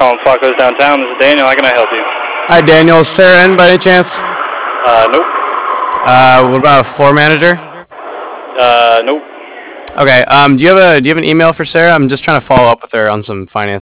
calling Flacco's downtown. This is Daniel. How can I help you? Hi, Daniel. Is Sarah in by any chance? Nope. What about a floor manager? Nope. Okay. Do you have an email for Sarah? I'm just trying to follow up with her on some finance